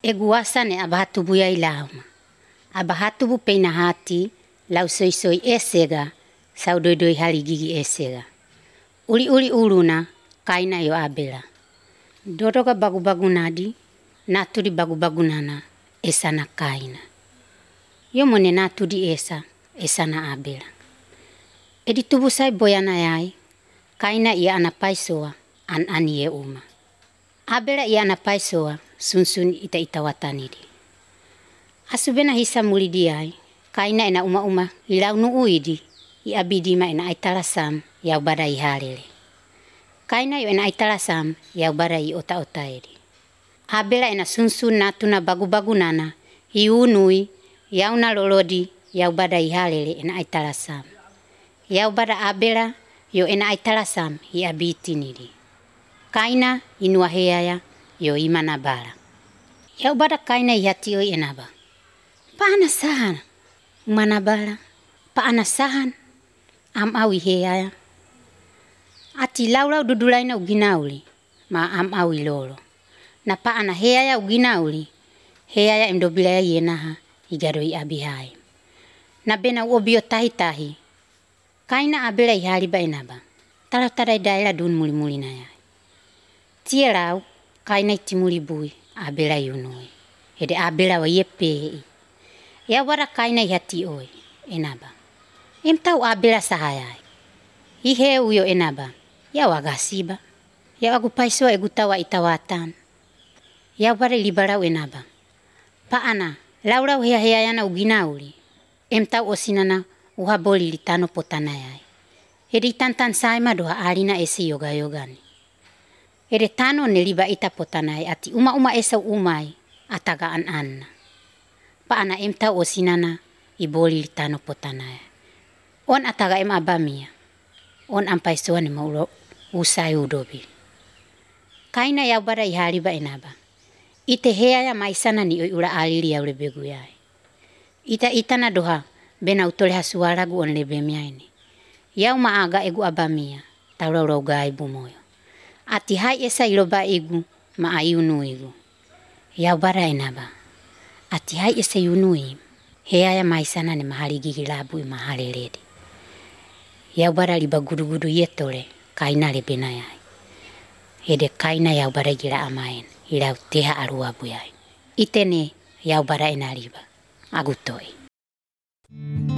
Egu asane abahatubu ya ilahuma. Abahatubu peina hati lau soi esega saudoi hali gigi esega. Uli uluna kaina yo abela. Dodoga bagu-bagunadi natudi bagu-bagunana esana kaina. Yo mone natudi esana abela. Edi tubu sai boyana yai kaina ia anapaisoa an ye uma. Abela ia anapaisoa sun ita watanidi. Asubena hisa mulidi ai kaina ena uma ilau nuuidi i abidima ena aitalasam yau badai halele. Kaina yo ena aitalasam yau badai ota edi. Abela ena sun natuna bagu-bagunana hiunui yau na lolodi yau badai halele ena aitalasam. Yau bada abela yo ena aitalasam hi abitinidi. Kaina inua heaya yo imana bala. Yau bada kaina ihati oi enaba. Paana sahan umana bala. Paana sahan am awi heaya. Ati lau dudulaina uginauli ma am awi lolo. Na paana heaya uginauli heaya emdobilaya yenaha igadoi abihai. Na bena uobio tahi. Kaina abela ihaliba enaba. Talau tadai daela dun muli na ya. Tie lau kaina itimuli bui abela yunui. Hede abela wa yepe. Ya wara kaina ihati oi enaba. Tau abela sahayai. Ihe uyo enaba. Ya wagasiba. Ya wagupaisoa egutawa itawatan. Ya wara libarau enaba. Paana lau heayana uginauli. Tau osinana uhaboli litano potanayai. Hede tantan saima doha alina esi yoga-yogani. Hede tano neliba ita potanai ati uma esa umai ataga an. Paana tau osinana iboli litano potanai. On ataga abamia. On ampaisoa ni maulo usai udobi. Kaina yau bada ihaliba enaba. Ite heaya maisana ni ula alili ya ulebegu yai. Ita na doha bena utole hasuaragu on lebemia ini. Yau maaga egu abamia taurau gaibu moyo. Ati hai esa iloba egu maayunu egu. Yau bada enaba. Ati hai esa yunui heaya maisana ni mahali gigilabu mahali ledi. Yau bada liba gudu yetole kaina lebena yai. Hede kaina yau bada gira amain. Ilau teha aruabu yai. Itene yau bada enaliba. Agutoi.